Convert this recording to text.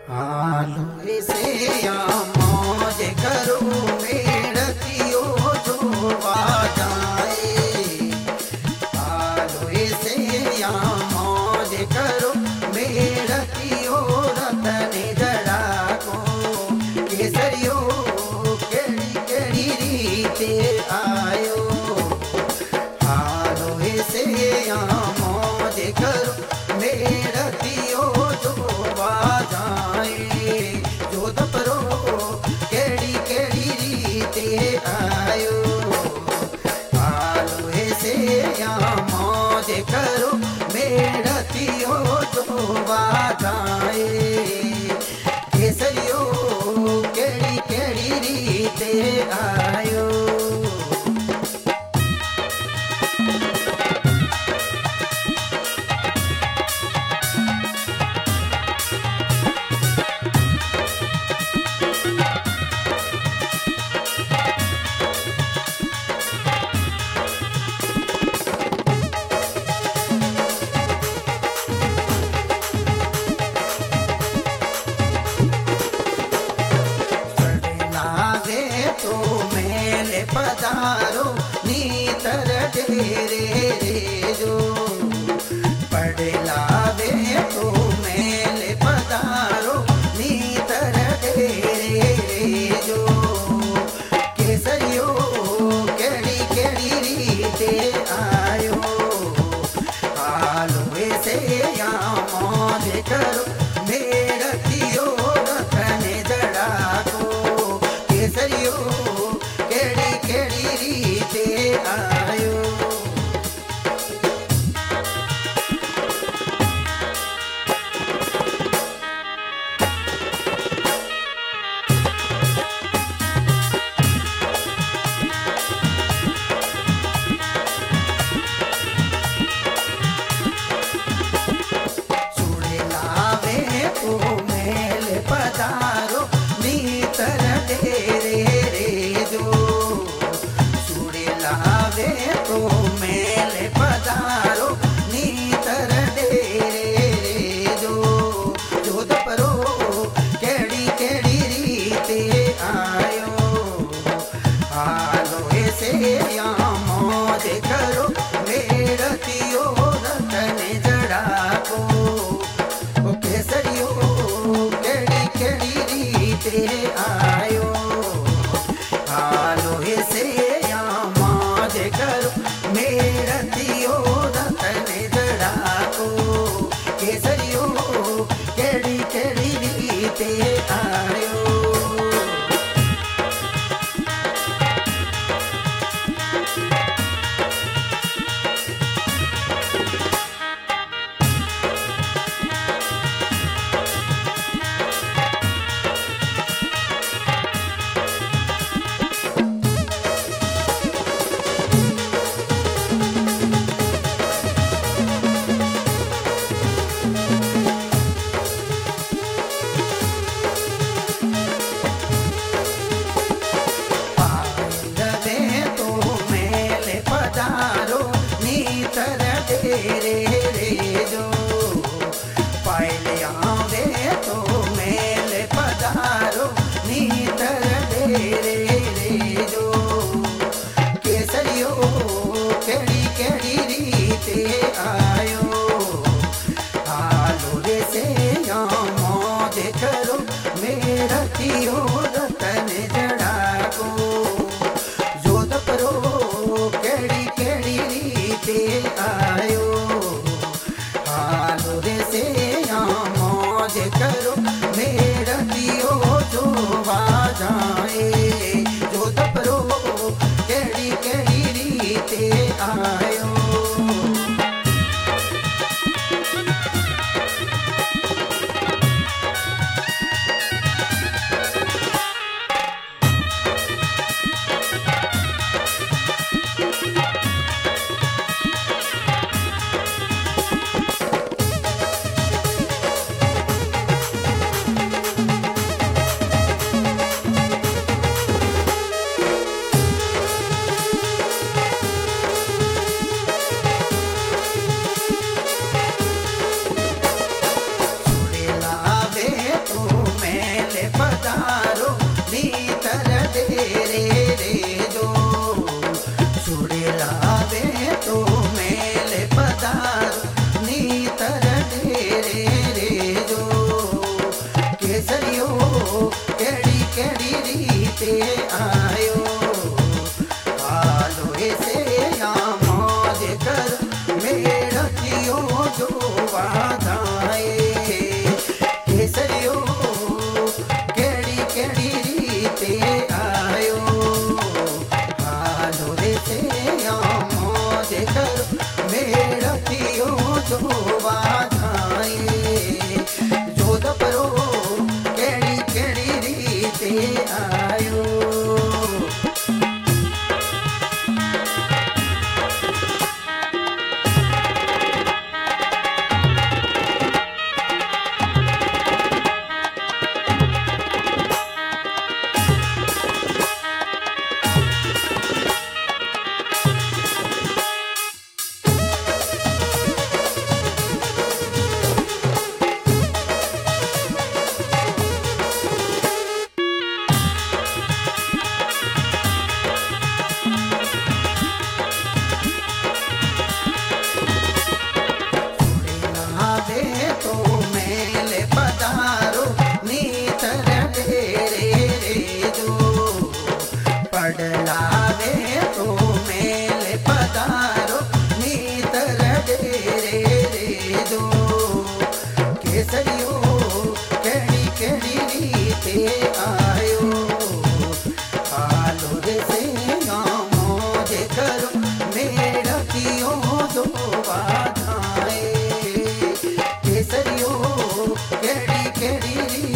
हालो से या मौज करो मेरतियो जो जाए। हालो से या मौज करो मेरतियो रतन जड़ा को केसरियो केड़ी केड़ी रीते आयो। हालो से या मौज करो मेरतियो जो जाए। जो दपरो केड़ी केड़ी रीते आयो। हालो से या मौज करो मेरतियो जो जाए। केसरियो केड़ी केड़ी रीते आयो। तो मेले पधारो नीतर डेरे रे जो पढ़ लावे तो मेले पधारो नीतर डेरे रे जो। केसरियो केड़ी केड़ी रीते आयो। हालो से या मौज करो मेरतियो रतन जड़ा को केसरियो केड़ी केड़ी रीते आयो। चूड़े लावे तो मेले पधारो नीतर डेरे रे जो। चूड़े लावे तो मेले पधारो नीतर डेरे रे जो। जो दपरो केड़ी केड़ी रीते आयो। हालो से या मौज करो मेरतियो रतन जड़ा को केसरियो केड़ी केड़ी रीते आयो। हालो से या मौज करो मेरतियो रतन जड़ा को केसरियो केड़ी केड़ी रीते आयो। पधारो नीतर डेरे रे जो। पायल आवे तो मेले पधारो नीतर डेरे रे जो। केसरियो केड़ी केड़ी रीते आयो। हालो से या मौज करो मेरतियो रतन जड़ा को। जो दपरो केड़ी केड़ी रीते आयो। हालो से या मौज करो मेरतियो जो जाए। जो दपरो केड़ी केड़ी रीते आयो। केड़ी रीते आयो हालो ऐसे या मौज कर मेरा जियो जो वादाए केसरियो केड़ी केड़ी रीते आयो हालो ऐसे या मौज कर मेरा जियो जो वादाए जोधपुरो केड़ी केड़ी रीते आयो तो मेले पधारो नीतर डेरे रे जो पड़लावे तो मेले पधारो नीतर डेरे रे जो केसरियो केड़ी केड़ी रीते आयो हालो रे से मौजे करो मेरा कियो दो वादाए केसरियो केड़ी केड़ी